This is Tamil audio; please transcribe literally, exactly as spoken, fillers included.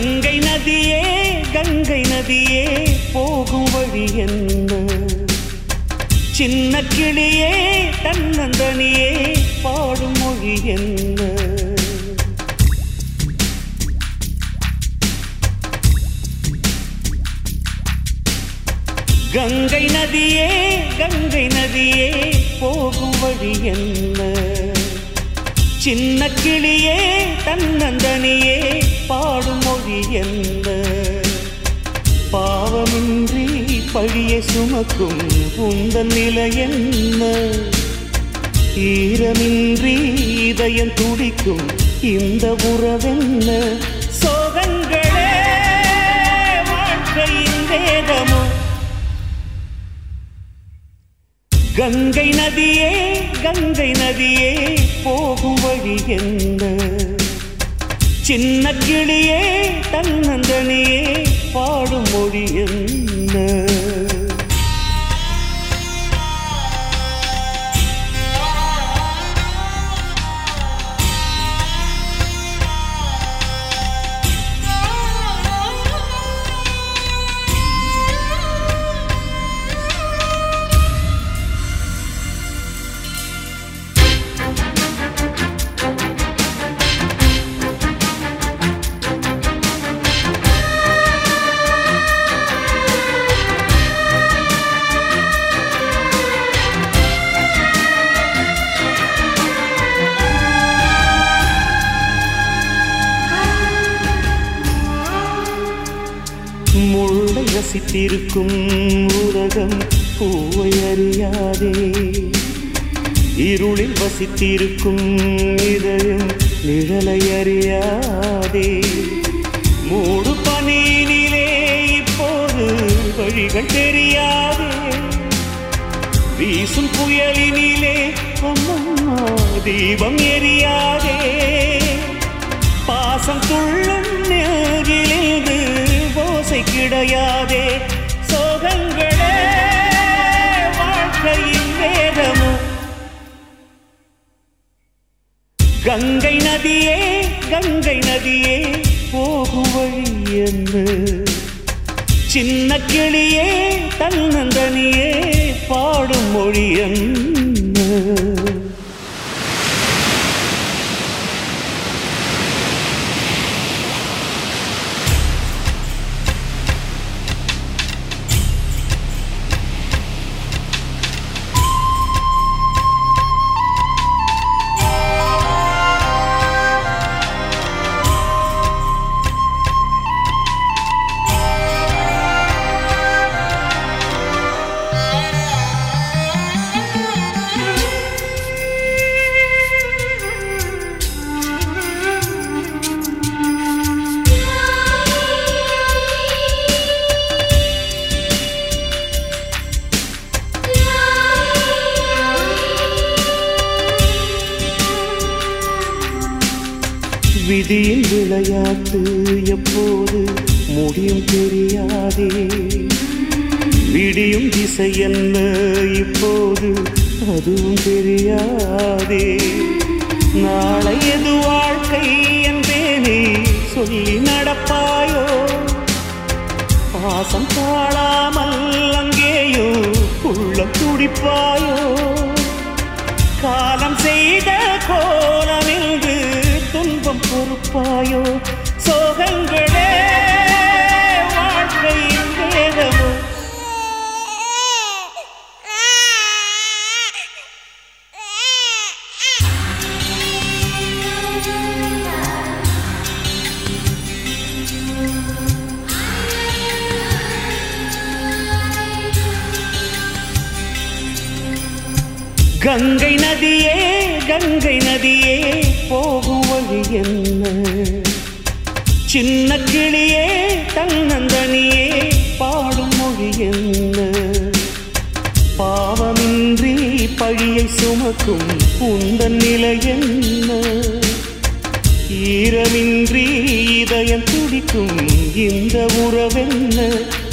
கங்கை நதியே கங்கை நதியே போகும் வழி என்ன? சின்ன கிளியே தன்னந்தனியே பாடும் மொழி என்ன? கங்கை நதியே கங்கை நதியே போகும் வழி என்ன? சின்ன கிளியே தன்னந்தனியே பாடும் மொழி என்ன? பாவமின்றி பழியை சுமக்கும் உந்தன் நிலை என்ன? ஈரமின்றி இதயம் துடிக்கும் இந்த உறவென்ன? சோகங்களே வாழ்க்கையின் வேதமோ? கங்கை நதியே கங்கை நதியே போகும் வழி என்ன? சின்ன கிளியே தன்னந்தனியே பாடும் மொழி என்ன? முள்ளை ரசித்திருக்கும் உலகம் பூவை அறியாதே, இருளில் வசித்திருக்கும் இதயம் நிழலை அறியாதே. மூடு பனியினிலே இப்போது வழிகள் தெரியாதே, வீசும் புயலினிலே அம்மா தீபம் எரியாதே. பாசம் துள்ளும் நெஞ்சிலிருந்து ஓசை கிடையாதே. சோகங்களே வாழ்க்கையின் வேதமோ? கங்கை நதியே கங்கை நதியே போகும் வழி என்ன? சின்ன கிளியே தன்னந்தனியே பாடும் மொழி என்ன? விதியின் விளையாட்டு எப்போது முடியும் தெரியாதே. விடியும் திசை என்ன இப்போது அதுவும் தெரியாதே. நாளை எது வாழ்க்கை என்பேனே சொல்லி நடப்பாயோ? பாசம் தாழாமல் அங்கேயோ உள்ளம் துடிப்பாயோ? காலம் செய்த கோலமின்று துன்பம் பொறுப்பாயோ? சோகங்களே வாழ்க்கையின் வேதமோ? கங்கை நதியே கங்கை நதியே போகும் வழி என்ன? சின்ன கிளியே தன்னந்தனியே பாடும் மொழி என்ன? பாவமின்றி பழியை சுமக்கும் உந்தன் நிலை என்ன? ஈரமின்றி இதயம் துடிக்கும் இந்த உறவென்ன?